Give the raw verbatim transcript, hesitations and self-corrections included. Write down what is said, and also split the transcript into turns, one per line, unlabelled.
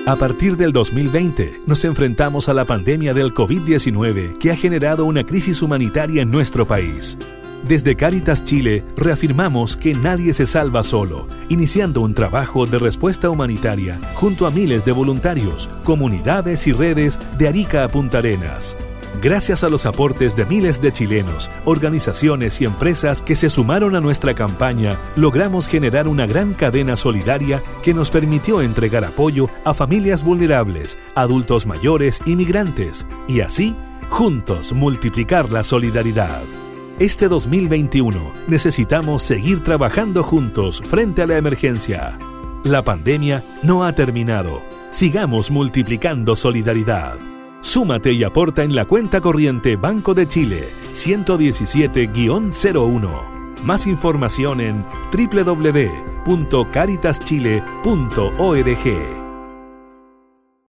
A partir del dos mil veinte, nos enfrentamos a la pandemia del COVID diecinueve que ha generado una crisis humanitaria en nuestro país. Desde Cáritas Chile reafirmamos que nadie se salva solo, iniciando un trabajo de respuesta humanitaria junto a miles de voluntarios, comunidades y redes de Arica a Punta Arenas. Gracias a los aportes de miles de chilenos, organizaciones y empresas que se sumaron a nuestra campaña, logramos generar una gran cadena solidaria que nos permitió entregar apoyo a familias vulnerables, adultos mayores y migrantes, y así, juntos, multiplicar la solidaridad. Este dos mil veintiuno necesitamos seguir trabajando juntos frente a la emergencia. La pandemia no ha terminado. Sigamos multiplicando solidaridad. Súmate y aporta en la cuenta corriente Banco de Chile ciento diecisiete guión cero uno. Más información en doble u doble u doble u punto caritas chile punto org.